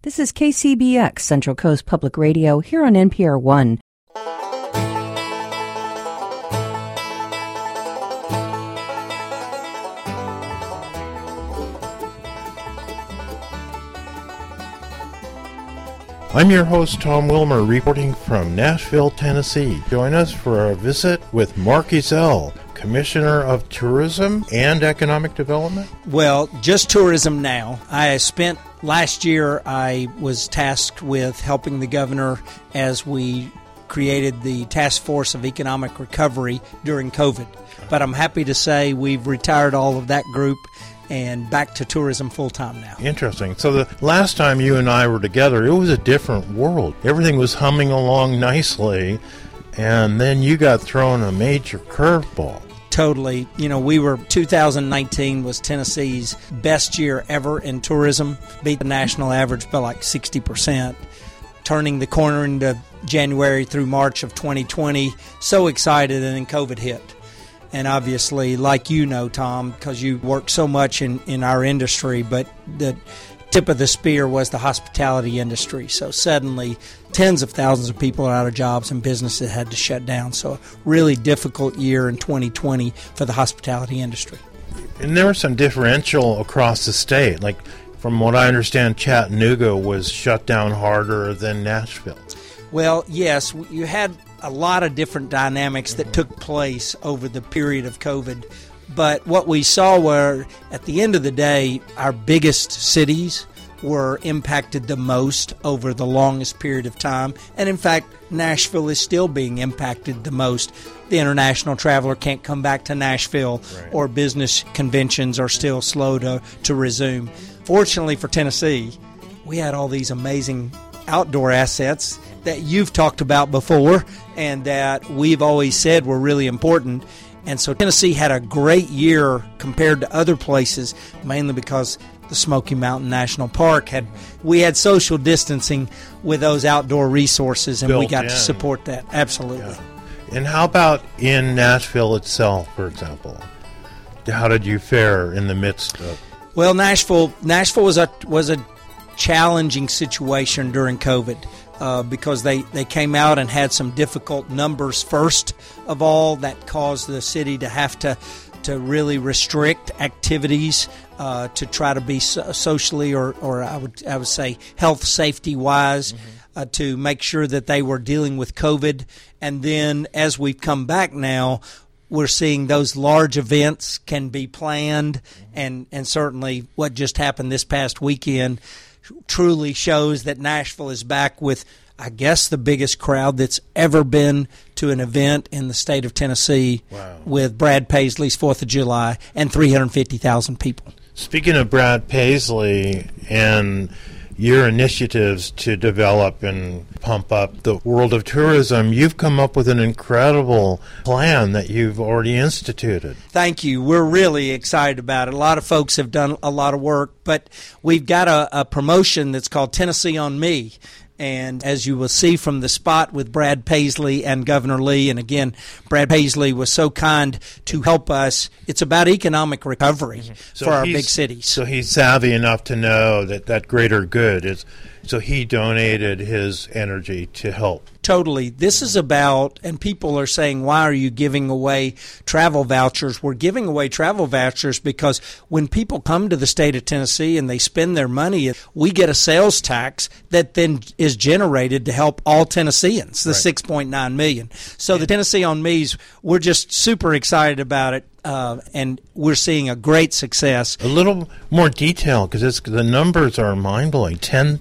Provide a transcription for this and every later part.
This is KCBX, Central Coast Public Radio, here on NPR One. I'm your host, Tom Wilmer, reporting from Nashville, Tennessee. Join us for a visit with Mark Ezell, Commissioner of Tourism and Economic Development. Well, just tourism now. Last year, I was tasked with helping the governor as we created the Task Force of Economic Recovery during COVID. But I'm happy to say we've retired all of that group and back to tourism full-time now. Interesting. So the last time you and I were together, it was a different world. Everything was humming along nicely, and then you got thrown a major curveball. Totally. 2019 was Tennessee's best year ever in tourism, beat the national average by like 60%. Turning the corner into January through March of 2020, so excited, and then COVID hit. And obviously, like you know, Tom, because you work so much in our industry, but the tip of the spear was the hospitality industry. So suddenly, tens of thousands of people are out of jobs and businesses had to shut down. So a really difficult year in 2020 for the hospitality industry. And there was some differential across the state. Like, from what I understand, Chattanooga was shut down harder than Nashville. Well, yes, you had a lot of different dynamics that took place over the period of COVID. But what we saw were, at the end of the day, our biggest cities were impacted the most over the longest period of time. And in fact, Nashville is still being impacted the most. The international traveler can't come back to Nashville, right, or business conventions are still slow to resume. Fortunately for Tennessee, we had all these amazing outdoor assets that you've talked about before and that we've always said were really important. And so Tennessee had a great year compared to other places, mainly because the Smoky Mountain National Park we had social distancing with those outdoor resources, and we got to support that. Absolutely. Yeah. And how about in Nashville itself, for example? How did you fare in the midst of... Well, Nashville was a challenging situation during COVID. Because they came out and had some difficult numbers first of all that caused the city to have to really restrict activities to try to be socially or I would say health safety wise, to make sure that they were dealing with COVID. And then as we've come back now, we're seeing those large events can be planned, and certainly what just happened this past weekend truly shows that Nashville is back with, I guess, the biggest crowd that's ever been to an event in the state of Tennessee. Wow. With Brad Paisley's 4th of July and 350,000 people. Speaking of Brad Paisley and your initiatives to develop and pump up the world of tourism, you've come up with an incredible plan that you've already instituted. Thank you. We're really excited about it. A lot of folks have done a lot of work, but we've got a promotion that's called Tennessee on Me. And as you will see from the spot with Brad Paisley and Governor Lee, and again, Brad Paisley was so kind to help us, it's about economic recovery for our big cities. So he's savvy enough to know that greater good is, so he donated his energy to help. Totally. This is about, and people are saying, why are you giving away travel vouchers? We're giving away travel vouchers because when people come to the state of Tennessee and they spend their money, we get a sales tax that then is generated to help all Tennesseans, the right. 6.9 million. So the Tennessee on Me's, we're just super excited about it. And we're seeing a great success. A little more detail, because the numbers are mind-blowing.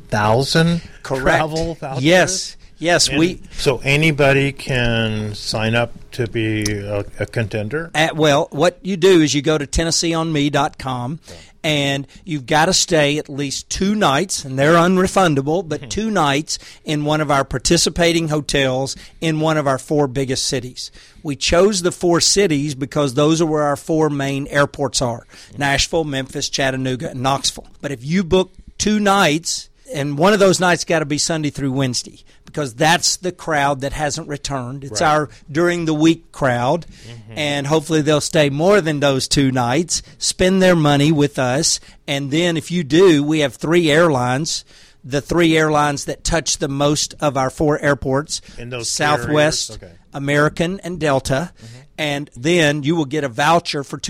10,000 travel vouchers? Yes. So anybody can sign up to be a contender? Well, what you do is you go to TennesseeOnMe.com, and you've got to stay at least 2 nights, and they're unrefundable, but 2 nights in one of our participating hotels in one of our 4 biggest cities. We chose the 4 cities because those are where our 4 main airports are: Nashville, Memphis, Chattanooga, and Knoxville. But if you book 2 nights, and one of those nights got to be Sunday through Wednesday, because that's the crowd that hasn't returned. It's our during the week crowd, and hopefully they'll stay more than those 2 nights, spend their money with us, and then if you do, we have 3 airlines the 3 airlines that touch the most of our 4 airports, in those Southwest, carriers? Okay. American, and Delta. And then you will get a voucher for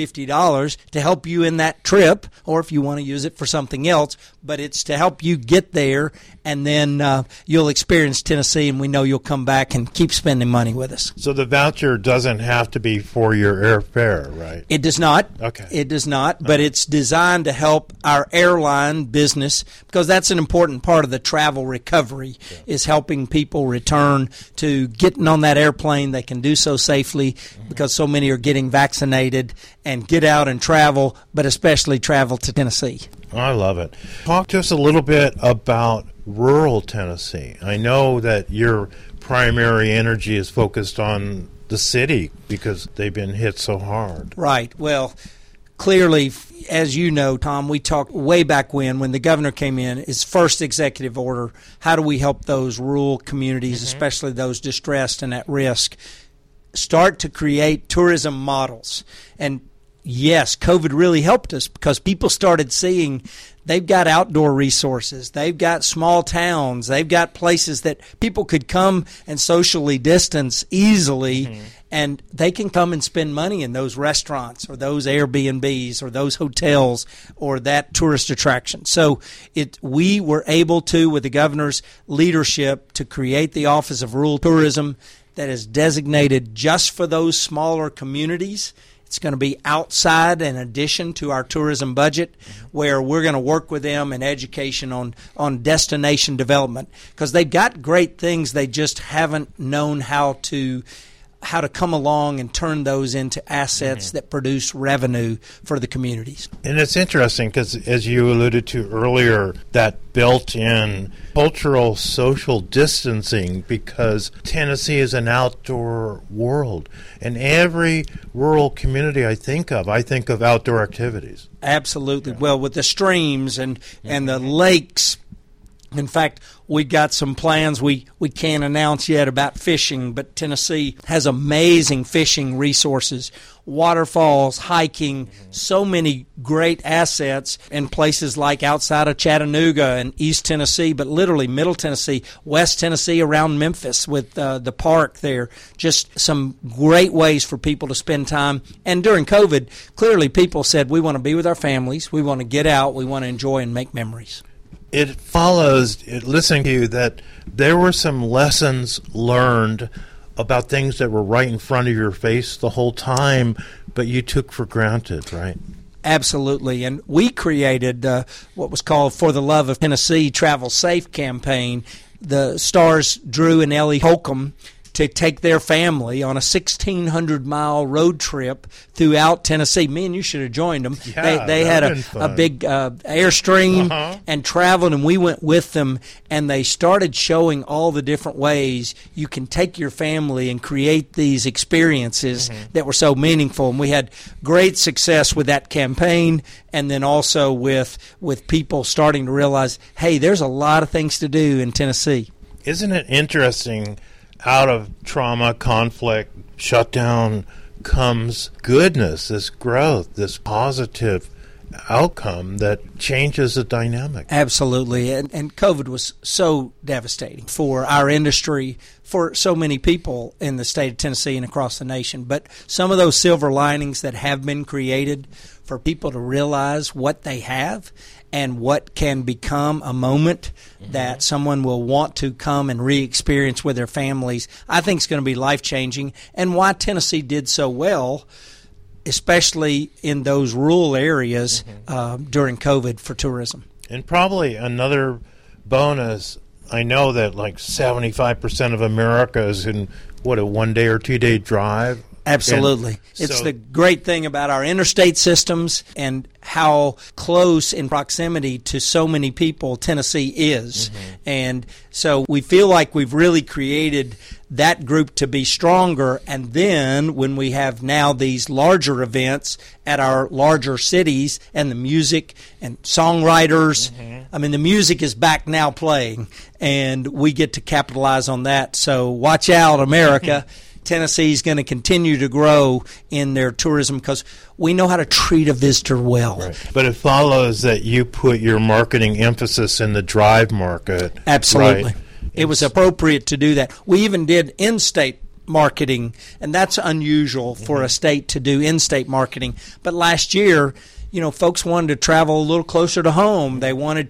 $250 to help you in that trip, or if you want to use it for something else. But it's to help you get there, and then you'll experience Tennessee, and we know you'll come back and keep spending money with us. So the voucher doesn't have to be for your airfare, right? It does not. Okay. It does not, but it's designed to help our airline business, because that's an important part of the travel recovery, is helping people return to getting on that airplane. They can do so safely because so many are getting vaccinated and get out and travel, but especially travel to Tennessee. I love it. Talk to us a little bit about rural Tennessee. I know that your primary energy is focused on the city because they've been hit so hard. Right. Well, clearly, as you know, Tom, we talked way back when the governor came in, his first executive order, how do we help those rural communities, especially those distressed and at risk, start to create tourism models. And yes, COVID really helped us because people started seeing they've got outdoor resources, they've got small towns, they've got places that people could come and socially distance easily, and they can come and spend money in those restaurants or those Airbnbs or those hotels or that tourist attraction. So we were able to, with the governor's leadership, to create the Office of Rural Tourism that is designated just for those smaller communities. It's going to be outside in addition to our tourism budget, where we're going to work with them in education on destination development, because they've got great things. They just haven't known how to come along and turn those into assets that produce revenue for the communities. And it's interesting because, as you alluded to earlier, that built-in cultural social distancing, because Tennessee is an outdoor world. And every rural community I think of outdoor activities. Absolutely. Yeah. Well, with the streams and the lakes. In fact, we got some plans we can't announce yet about fishing, but Tennessee has amazing fishing resources, waterfalls, hiking, so many great assets in places like outside of Chattanooga and East Tennessee, but literally Middle Tennessee, West Tennessee around Memphis with the park there. Just some great ways for people to spend time. And during COVID, clearly people said, we want to be with our families, we want to get out, we want to enjoy and make memories. It follows, listening to you, that there were some lessons learned about things that were right in front of your face the whole time, but you took for granted, right? Absolutely. And we created what was called For the Love of Tennessee Travel Safe campaign. The stars Drew and Ellie Holcomb to take their family on a 1,600-mile road trip throughout Tennessee. Me and you should have joined them. Yeah, they had a big Airstream and traveled, and we went with them, and they started showing all the different ways you can take your family and create these experiences that were so meaningful. And we had great success with that campaign, and then also with people starting to realize, hey, there's a lot of things to do in Tennessee. Isn't it interesting? Out of trauma, conflict, shutdown comes goodness, this growth, this positive outcome that changes the dynamic. Absolutely. And COVID was so devastating for our industry, for so many people in the state of Tennessee and across the nation. But some of those silver linings that have been created for people to realize what they have and what can become a moment that someone will want to come and re-experience with their families, I think is going to be life-changing. And why Tennessee did so well, especially in those rural areas during COVID for tourism. And probably another bonus, I know that like 75% of America is in, a 1-day or 2-day drive? Absolutely. It's the great thing about our interstate systems and how close in proximity to so many people Tennessee is. And so we feel like we've really created that group to be stronger. And then when we have now these larger events at our larger cities and the music and songwriters, I mean, the music is back now playing, and we get to capitalize on that. So watch out, America. Tennessee is going to continue to grow in their tourism because we know how to treat a visitor well. Right. But it follows that you put your marketing emphasis in the drive market. Absolutely. Right? It was appropriate to do that. We even did in-state marketing, and that's unusual for a state to do in-state marketing. But last year, folks wanted to travel a little closer to home. They wanted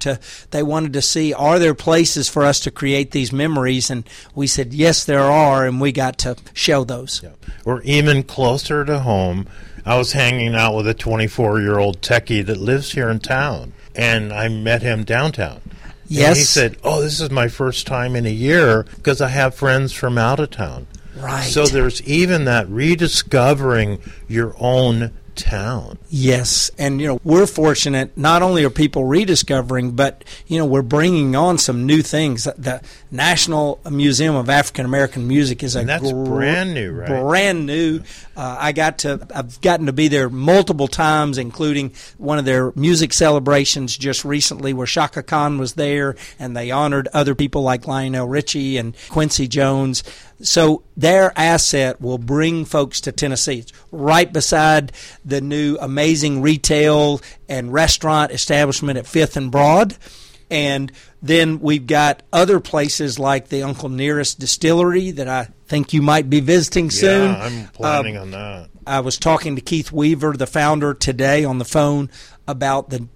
to see, are there places for us to create these memories? And we said, yes, there are, and we got to show those. Yeah. Or even closer to home, I was hanging out with a 24-year-old techie that lives here in town, and I met him downtown. Yes. And he said, this is my first time in a year because I have friends from out of town. Right. So there's even that rediscovering your own town. Yes, and we're fortunate. Not only are people rediscovering, but we're bringing on some new things. The National Museum of African American Music is that's brand new, right? Brand new. I've gotten to be there multiple times, including one of their music celebrations just recently, where Shaka Khan was there, and they honored other people like Lionel Richie and Quincy Jones. So their asset will bring folks to Tennessee. It's right beside the new amazing retail and restaurant establishment at 5th and Broad. And then we've got other places like the Uncle Nearest Distillery that I think you might be visiting soon. Yeah, I'm planning on that. I was talking to Keith Weaver, the founder, today on the phone about the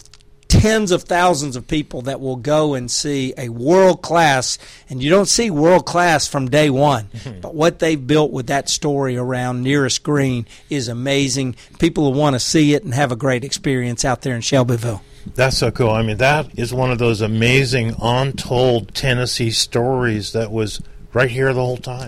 tens of thousands of people that will go and see a world-class, and you don't see world-class from day one, but what they've built with that story around Nearest Green is amazing. People will want to see it and have a great experience out there in Shelbyville. That's so cool. I mean, that is one of those amazing untold Tennessee stories that was right here the whole time.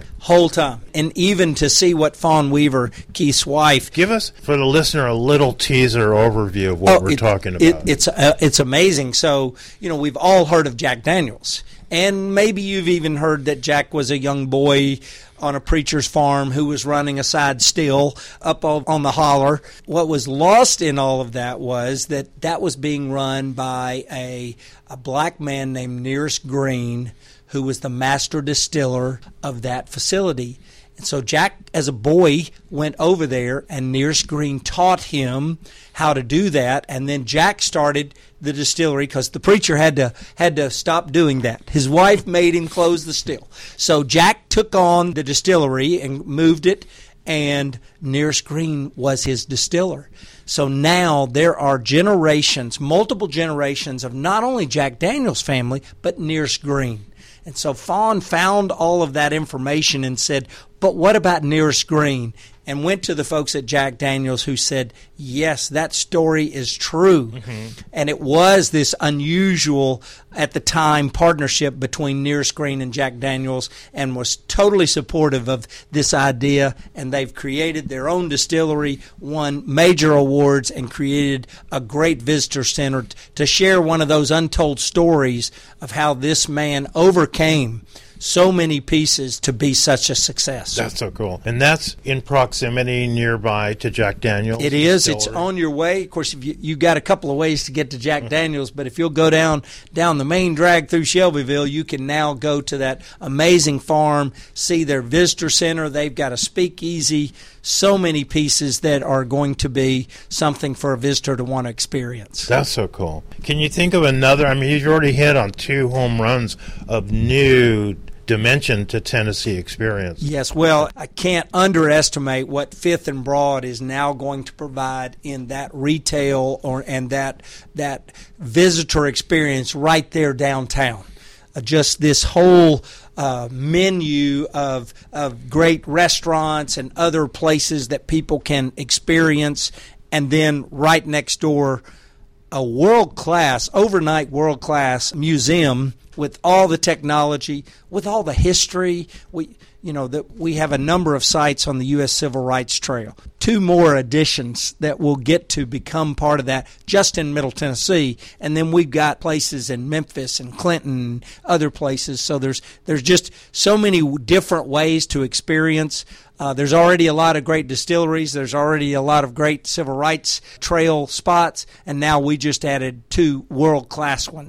And even to see what Fawn Weaver, Keith's wife... Give us, for the listener, a little teaser overview of what we're talking about. It's amazing. So, we've all heard of Jack Daniels. And maybe you've even heard that Jack was a young boy on a preacher's farm who was running a side still up on the holler. What was lost in all of that was that was being run by a black man named Nearest Green, who was the master distiller of that facility. And so Jack, as a boy, went over there, and Nearest Green taught him how to do that. And then Jack started the distillery because the preacher had to stop doing that. His wife made him close the still. So Jack took on the distillery and moved it, and Nearest Green was his distiller. So now there are multiple generations of not only Jack Daniels' family, but Nearest Green. And so Fawn found all of that information and said, but what about Nearest Green? And went to the folks at Jack Daniels who said, yes, that story is true. Mm-hmm. And it was this unusual, at the time, partnership between Nearest Green and Jack Daniels, and was totally supportive of this idea. And they've created their own distillery, won major awards, and created a great visitor center to share one of those untold stories of how this man overcame so many pieces to be such a success. That's so cool. And that's in proximity nearby to Jack Daniels? It is. It's on your way. Of course, you've got a couple of ways to get to Jack Daniels, but if you'll go down the main drag through Shelbyville, you can now go to that amazing farm, see their visitor center. They've got a speakeasy, so many pieces that are going to be something for a visitor to want to experience. That's so cool. Can you think of another? I mean, you've already hit on 2 home runs of new dimension to Tennessee experience. Yes, well, I can't underestimate what 5th and Broad is now going to provide in that retail and that visitor experience right there downtown. Just this whole menu of great restaurants and other places that people can experience, and then right next door, a overnight world-class museum with all the technology, with all the history. We have a number of sites on the U.S. Civil Rights Trail. 2 more additions that will get to become part of that just in Middle Tennessee. And then we've got places in Memphis and Clinton and other places. So there's just so many different ways to experience. There's already a lot of great distilleries. There's already a lot of great Civil Rights Trail spots. And now we just added 2 world-class ones.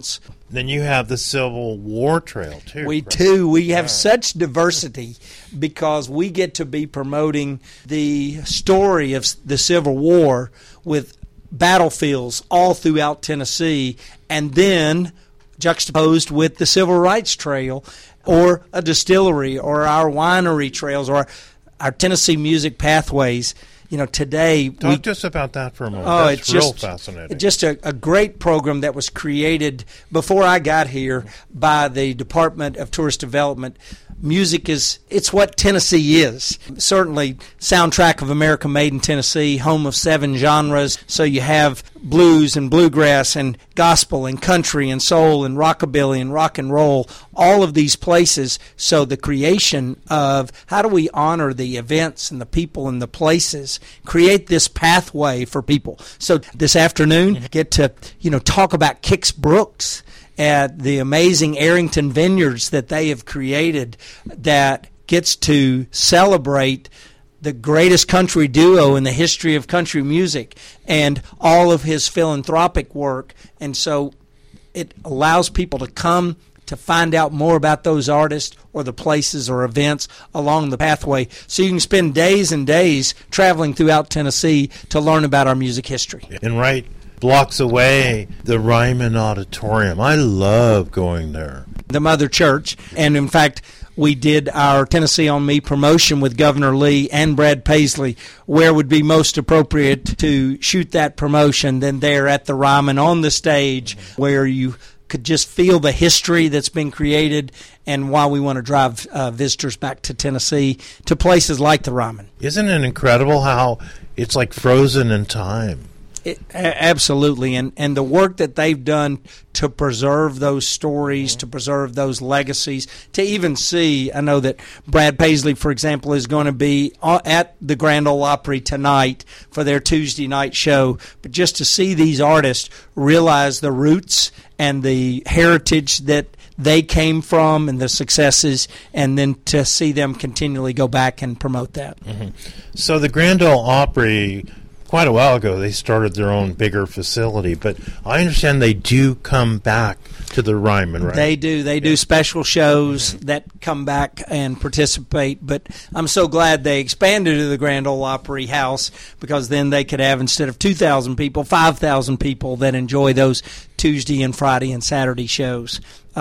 Then you have the Civil War Trail, too. We do. We have such diversity because we get to be promoting the story of the Civil War with battlefields all throughout Tennessee, and then juxtaposed with the Civil Rights Trail or a distillery or our winery trails or our Tennessee Music Pathways. Today... Talk to us about that for a moment. That's real fascinating. It's just a great program that was created before I got here by the Department of Tourist Development. Music it's what Tennessee is. Certainly, soundtrack of America made in Tennessee, home of 7 genres. So you have blues and bluegrass and gospel and country and soul and rockabilly and rock and roll, all of these places. So the creation of how do we honor the events and the people and the places, create this pathway for people. So this afternoon, get to talk about Kix Brooks at the amazing Arrington Vineyards that they have created that gets to celebrate the greatest country duo in the history of country music and all of his philanthropic work. And so it allows people to come to find out more about those artists or the places or events along the pathway. So you can spend days and days traveling throughout Tennessee to learn about our music history. And right blocks away, the Ryman Auditorium. I love going there. The Mother Church. And in fact, we did our Tennessee on Me promotion with Governor Lee and Brad Paisley. Where would be most appropriate to shoot that promotion than there at the Ryman on the stage, where you could just feel the history that's been created and why we want to drive visitors back to Tennessee to places like the Ryman. Isn't it incredible how it's like frozen in time? Absolutely, and the work that they've done to preserve those stories, to preserve those legacies, to even see, I know that Brad Paisley, for example, is going to be at the Grand Ole Opry tonight for their Tuesday night show, but just to see these artists realize the roots and the heritage that they came from and the successes, and then to see them continually go back and promote that. Mm-hmm. So the Grand Ole Opry, quite a while ago, they started their own bigger facility, but I understand they do come back to the Ryman, right? They do. They do special shows that come back and participate, but I'm so glad they expanded to the Grand Ole Opry House, because then they could have, instead of 2,000 people, 5,000 people that enjoy those Tuesday and Friday and Saturday shows.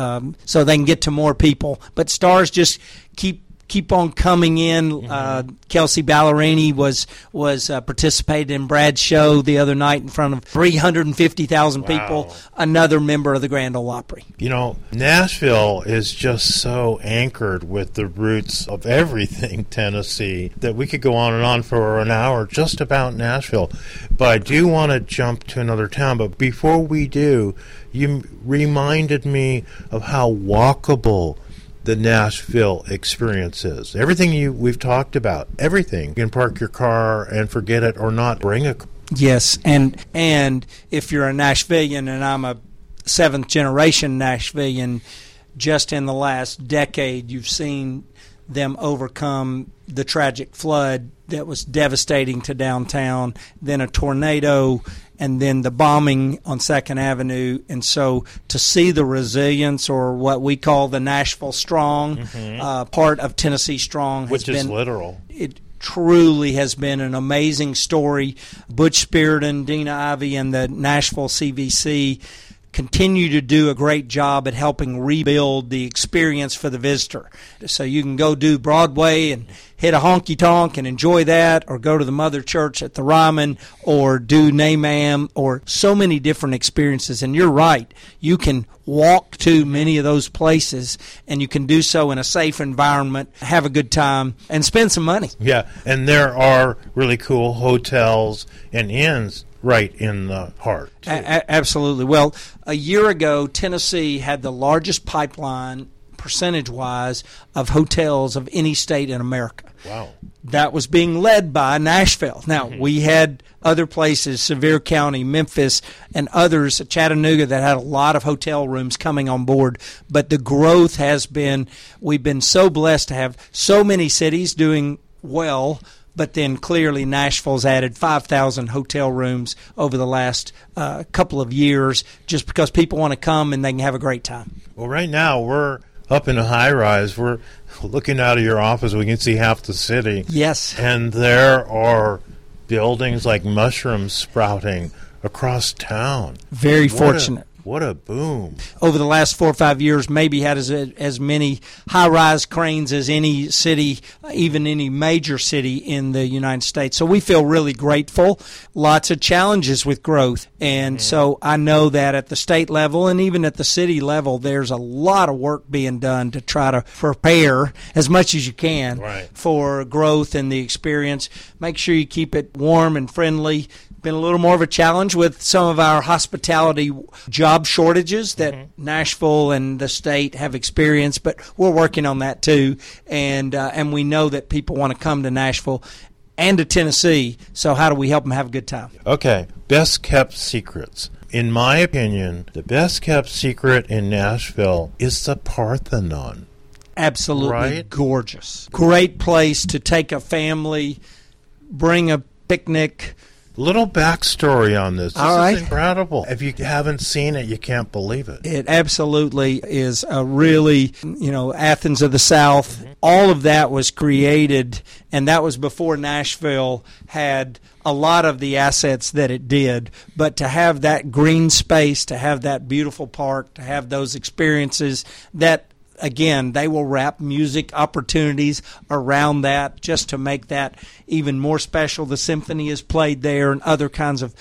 So they can get to more people. But stars just keep on coming in. Kelsey Ballerini was participated in Brad's show the other night in front of 350,000 people, another member of the Grand Ole Opry. Nashville is just so anchored with the roots of everything Tennessee that we could go on and on for an hour just about Nashville. But I do want to jump to another town. But before we do, you reminded me of how walkable the Nashville experience is. Everything we've talked about, everything. You can park your car and forget it or not bring a car. Yes, and if you're a Nashvillian, and I'm a 7th generation Nashvillian, just in the last decade you've seen them overcome the tragic flood that was devastating to downtown, then a tornado, and then the bombing on 2nd Avenue. And so to see the resilience, or what we call the Nashville Strong, part of Tennessee Strong, which is literal. It truly has been an amazing story. Butch Spearden, Dina Ivey, and the Nashville CVC continue to do a great job at helping rebuild the experience for the visitor. So you can go do Broadway and hit a honky-tonk and enjoy that, or go to the Mother Church at the Ryman, or do NAMM, or so many different experiences. And you're right, you can walk to many of those places, and you can do so in a safe environment, have a good time, and spend some money. Yeah, and there are really cool hotels and inns right in the heart. Absolutely. Well, a year ago, Tennessee had the largest pipeline, percentage-wise, of hotels of any state in America. Wow. That was being led by Nashville. Now, we had other places, Sevier County, Memphis, and others, Chattanooga, that had a lot of hotel rooms coming on board. But the growth has been, we've been so blessed to have so many cities doing well, but then clearly Nashville's added 5,000 hotel rooms over the last couple of years just because people want to come and they can have a great time. Well, right now we're up in a high-rise. We're looking out of your office. We can see half the city. Yes. And there are buildings like mushrooms sprouting across town. Very fortunate. What a boom. Over the last 4 or 5 years, maybe had as many high-rise cranes as any city, even any major city in the United States. So we feel really grateful. Lots of challenges with growth. And so I know that at the state level and even at the city level, there's a lot of work being done to try to prepare as much as you can for growth and the experience. Make sure you keep it warm and friendly. Been a little more of a challenge with some of our hospitality job shortages that Nashville and the state have experienced, but we're working on that too, and we know that people want to come to Nashville and to Tennessee, so how do we help them have a good time? Okay, best kept secrets. In my opinion, the best kept secret in Nashville is the Parthenon. Absolutely gorgeous. Great place to take a family, bring a picnic. Little backstory on this. This is incredible. If you haven't seen it, you can't believe it. It absolutely is a really, Athens of the South. All of that was created, and that was before Nashville had a lot of the assets that it did. But to have that green space, to have that beautiful park, to have those experiences that, again, they will wrap music opportunities around that just to make that even more special. The symphony is played there and other kinds of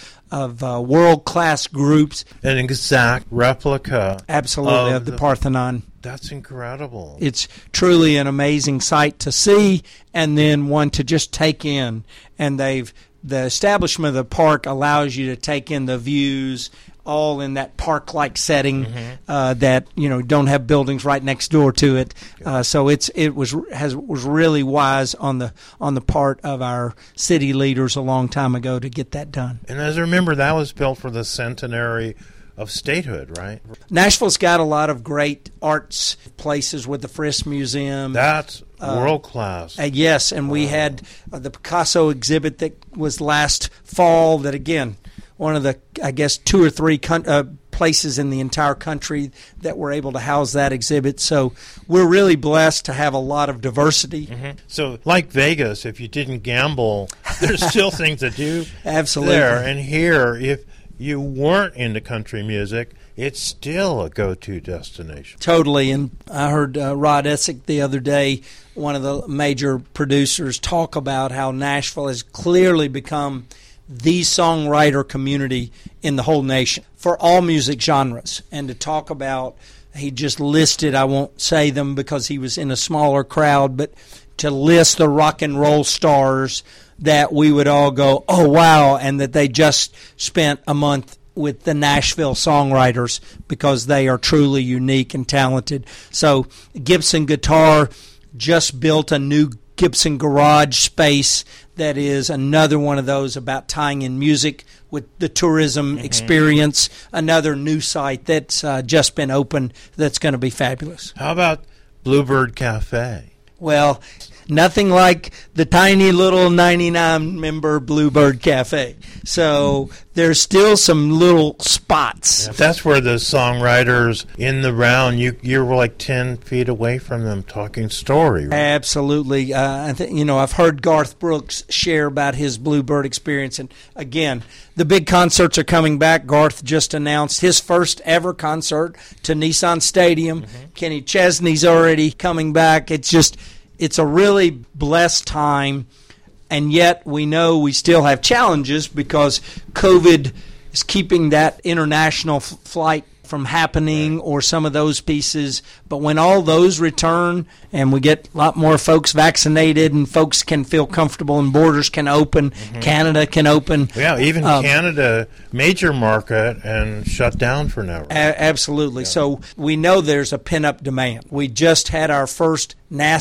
world-class groups. An exact replica. Absolutely, of the Parthenon. That's incredible. It's truly an amazing sight to see and then one to just take in. And the establishment of the park allows you to take in the views all in that park-like setting that don't have buildings right next door to it. So it was really wise on the part of our city leaders a long time ago to get that done. And as I remember, that was built for the centenary of statehood, right? Nashville's got a lot of great arts places with the Frisch Museum. That's world-class. Yes, and we had the Picasso exhibit that was last fall that, again, one of the, I guess, 2 or 3 places in the entire country that were able to house that exhibit. So we're really blessed to have a lot of diversity. So like Vegas, if you didn't gamble, there's still things to do Absolutely. there. And here, if you weren't into country music, it's still a go-to destination. Totally. And I heard Rod Essick the other day, one of the major producers, talk about how Nashville has clearly become the songwriter community in the whole nation for all music genres. And to talk about, he just listed, I won't say them because he was in a smaller crowd, but to list the rock and roll stars that we would all go, oh, wow, and that they just spent a month with the Nashville songwriters because they are truly unique and talented. So Gibson Guitar just built a new Gibson Garage space that is another one of those about tying in music with the tourism experience, another new site that's just been opened that's going to be fabulous. How about Bluebird Cafe? Well, nothing like the tiny little 99-member Bluebird Cafe. So there's still some little spots. Yeah, that's where the songwriters in the round, you're like 10 feet away from them talking story. Right? Absolutely. I've heard Garth Brooks share about his Bluebird experience. And again, the big concerts are coming back. Garth just announced his first ever concert to Nissan Stadium. Kenny Chesney's already coming back. It's a really blessed time, and yet we know we still have challenges because COVID is keeping that international flight from happening or some of those pieces. But when all those return and we get a lot more folks vaccinated and folks can feel comfortable and borders can open, Canada can open. Yeah, even Canada, major market, and shut down for now. Right? Absolutely. Yeah. So we know there's a pent-up demand. We just had our first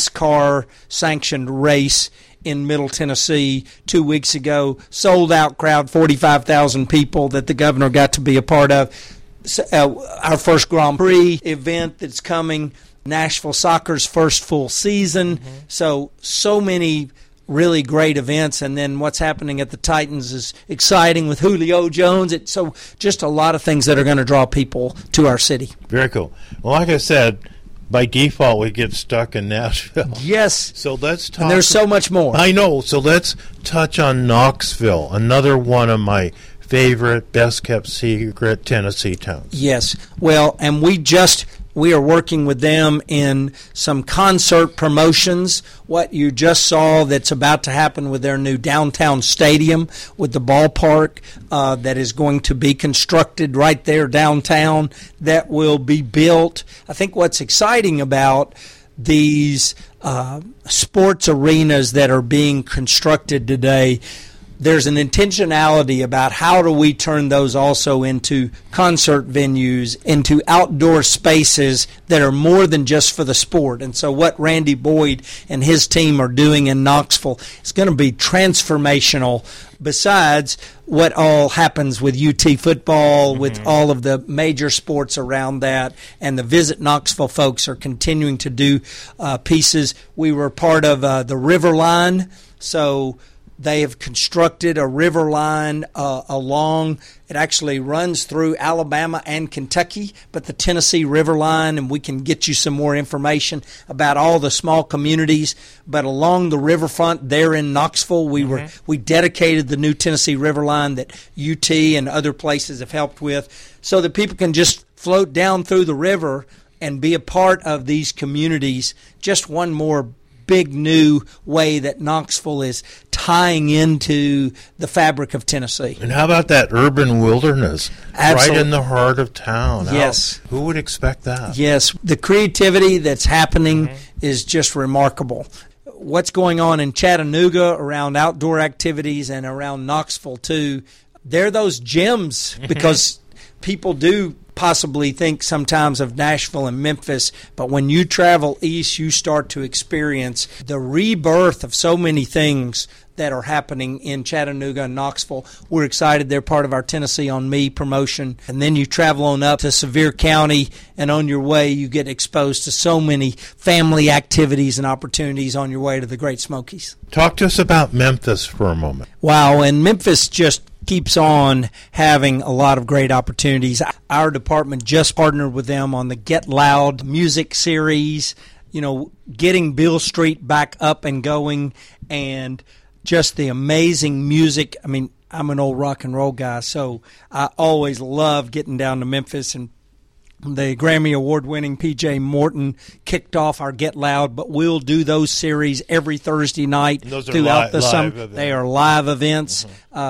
NASCAR-sanctioned race in Middle Tennessee 2 weeks ago. Sold-out crowd, 45,000 people that the governor got to be a part of. Our first Grand Prix event that's coming, Nashville Soccer's first full season. So many really great events, and then what's happening at the Titans is exciting with Julio Jones. So just a lot of things that are going to draw people to our city. Very cool. Well, like I said, by default we get stuck in Nashville. Yes. So let's talk. And there's so much more. I know. So let's touch on Knoxville, another one of my favorite, best-kept secret Tennessee towns. Yes. Well, and we are working with them in some concert promotions. What you just saw that's about to happen with their new downtown stadium with the ballpark that is going to be constructed right there downtown, that will be built. I think what's exciting about these sports arenas that are being constructed today, there's an intentionality about how do we turn those also into concert venues, into outdoor spaces that are more than just for the sport. And so what Randy Boyd and his team are doing in Knoxville is going to be transformational, besides what all happens with UT football, with all of the major sports around that. And the Visit Knoxville folks are continuing to do pieces. We were part of the River Line, so they have constructed a river line along. It actually runs through Alabama and Kentucky, but the Tennessee River Line, and we can get you some more information about all the small communities. But along the riverfront there in Knoxville, we dedicated the new Tennessee River Line that UT and other places have helped with, so that people can just float down through the river and be a part of these communities. Just one more big new way that Knoxville is tying into the fabric of Tennessee. And how about that urban wilderness? Absolutely. Right in the heart of town? Yes. Who would expect that? Yes. The creativity that's happening is just remarkable. What's going on in Chattanooga around outdoor activities and around Knoxville, too, they're those gems because people do possibly think sometimes of Nashville and Memphis, but when you travel east, you start to experience the rebirth of so many things that are happening in Chattanooga and Knoxville. We're excited they're part of our Tennessee on Me promotion. And then you travel on up to Sevier County, and on your way you get exposed to so many family activities and opportunities on your way to the Great Smokies. Talk to us about Memphis for a moment. Wow, and Memphis just keeps on having a lot of great opportunities. Our department just partnered with them on the Get Loud music series, getting Beale Street back up and going, and just the amazing music. I mean, I'm an old rock and roll guy, so I always love getting down to Memphis. And the Grammy Award-winning P.J. Morton kicked off our Get Loud, but we'll do those series every Thursday night throughout the summer. They are live events.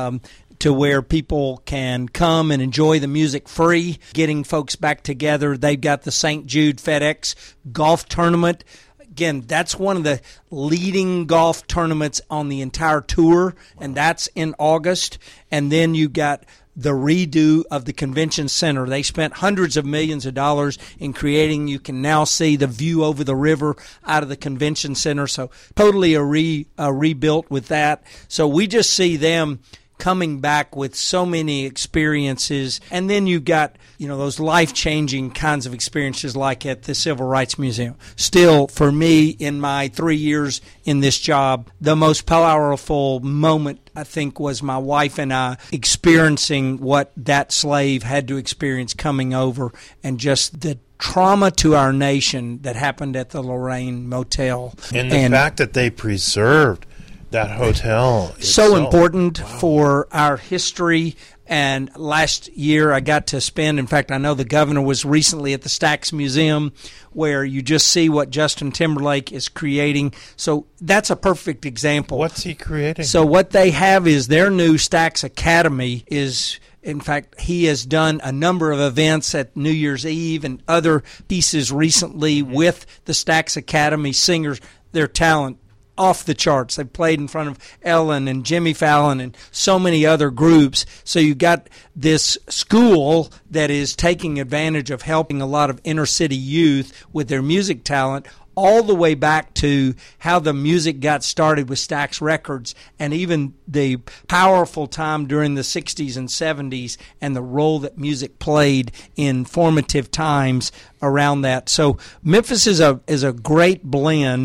To where people can come and enjoy the music free, getting folks back together. They've got the St. Jude FedEx golf tournament. Again, that's one of the leading golf tournaments on the entire tour, and that's in August. And then you got the redo of the convention center. They spent hundreds of millions of dollars in creating. You can now see the view over the river out of the convention center. So totally a rebuilt with that. So we just see them coming back with so many experiences. And then you got, those life-changing kinds of experiences like at the Civil Rights Museum. Still, for me, in my 3 years in this job, the most powerful moment, I think, was my wife and I experiencing what that slave had to experience coming over, and just the trauma to our nation that happened at the Lorraine Motel. And the fact that they preserved that hotel itself. So important for our history. And last year I got to spend, in fact, I know the governor was recently at the Stax Museum, where you just see what Justin Timberlake is creating. So that's a perfect example. What's he creating? So what they have is their new Stax Academy is, in fact, he has done a number of events at New Year's Eve and other pieces recently with the Stax Academy singers. Their talent off the charts. They've played in front of Ellen and Jimmy Fallon and so many other groups. So you got this school that is taking advantage of helping a lot of inner city youth with their music talent, all the way back to how the music got started with Stax Records, and even the powerful time during the 60s and 70s and the role that music played in formative times around that. So Memphis is a great blend.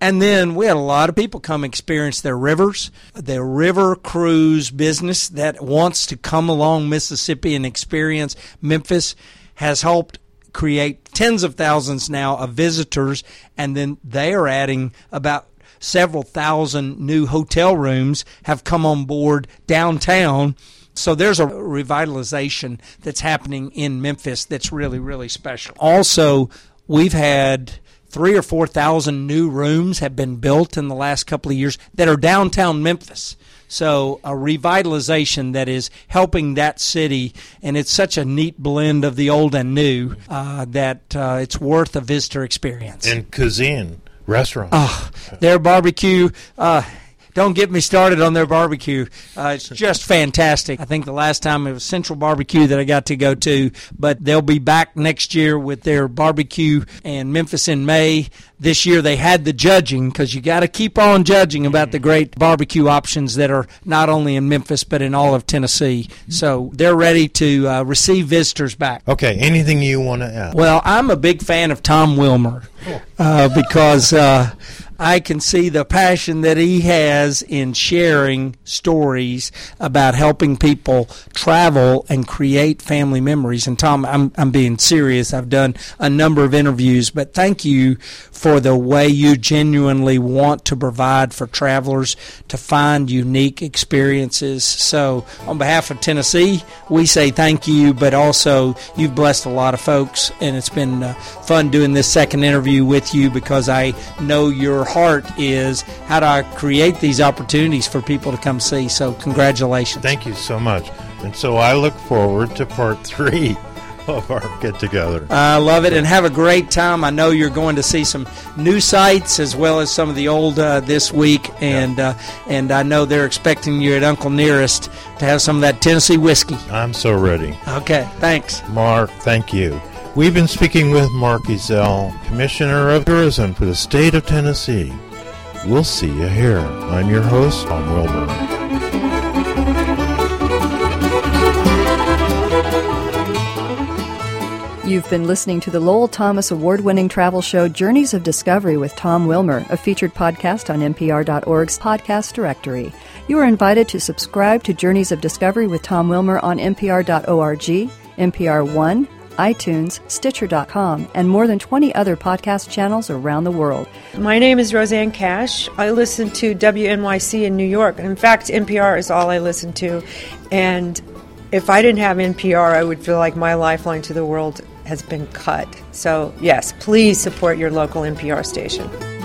And then we had a lot of people come experience their rivers, the river cruise business that wants to come along Mississippi and experience Memphis has helped create tens of thousands now of visitors, and then they are adding about several thousand new hotel rooms have come on board downtown. So there's a revitalization that's happening in Memphis that's really, really special. Also, we've had 3,000 or 4,000 new rooms have been built in the last couple of years that are downtown Memphis. So a revitalization that is helping that city, and it's such a neat blend of the old and new that it's worth a visitor experience. And cuisine, restaurants. Their barbecue, don't get me started on their barbecue. It's just fantastic. I think the last time it was Central Barbecue that I got to go to, but they'll be back next year with their barbecue in Memphis in May. This year they had the judging, because you got to keep on judging about the great barbecue options that are not only in Memphis but in all of Tennessee. So they're ready to receive visitors back. Okay, anything you want to add? Well, I'm a big fan of Tom Wilmer because I can see the passion that he has in sharing stories about helping people travel and create family memories. And Tom, I'm being serious. I've done a number of interviews, but thank you for the way you genuinely want to provide for travelers to find unique experiences. So on behalf of Tennessee, we say thank you, but also you've blessed a lot of folks, and it's been fun doing this second interview with you because I know your heart is how do I create these opportunities for people to come see. So congratulations. Thank you so much. And so I look forward to part 3 of our get-together. I love it, and have a great time. I know you're going to see some new sites as well as some of the old this week, and I know they're expecting you at Uncle Nearest to have some of that Tennessee whiskey. I'm so ready. Okay, thanks. Mark, thank you. We've been speaking with Mark Ezell, Commissioner of Tourism for the state of Tennessee. We'll see you here. I'm your host, Tom Wilmer. You've been listening to the Lowell Thomas award-winning travel show Journeys of Discovery with Tom Wilmer, a featured podcast on NPR.org's podcast directory. You are invited to subscribe to Journeys of Discovery with Tom Wilmer on NPR.org, NPR One, iTunes, Stitcher.com, and more than 20 other podcast channels around the world. My name is Roseanne Cash. I listen to WNYC in New York. In fact, NPR is all I listen to. And if I didn't have NPR, I would feel like my lifeline to the world has been cut. So, yes, please support your local NPR station.